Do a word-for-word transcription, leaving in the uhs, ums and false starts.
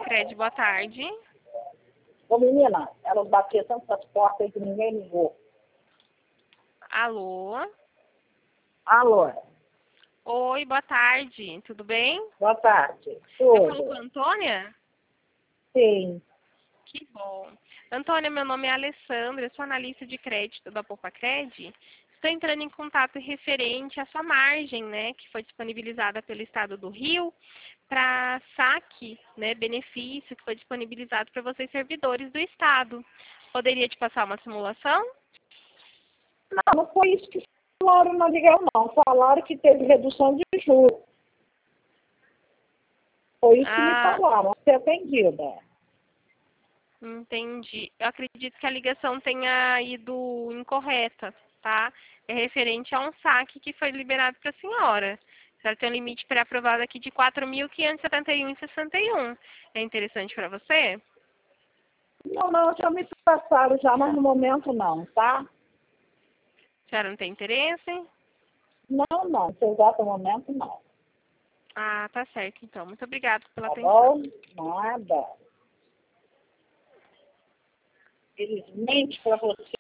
Sicredi, boa tarde. Ô, menina, elas bateram tantas portas aí que ninguém ligou. Alô? Alô? Oi, boa tarde. Tudo bem? Boa tarde. Eu falo com Tudo? a Antônia? Sim. Que bom. Antônia, meu nome é Alessandra, eu sou analista de crédito da Poupa-Cred. Estou entrando em contato referente à sua margem, né, que foi disponibilizada pelo Estado do Rio para saque, né, benefício que foi disponibilizado para vocês servidores do Estado. Poderia te passar uma simulação? Não, não foi isso que falaram na ligação, não. Falaram que teve redução de juros. Foi isso que me Ah, falaram. Ser atendida. entendi. Eu acredito que a ligação tenha ido incorreta, tá? É referente a um saque que foi liberado para a senhora. Ela tem um limite pré-aprovado aqui de quatro mil quinhentos e setenta e um vírgula sessenta e um. É interessante para você? Não, não, já me passaram já, mas no momento não, tá? A senhora não tem interesse? Não, não. Nesse exato momento, não. Ah, tá certo, então. Muito obrigada pela Tá atenção. bom? Nada. Felizmente para você.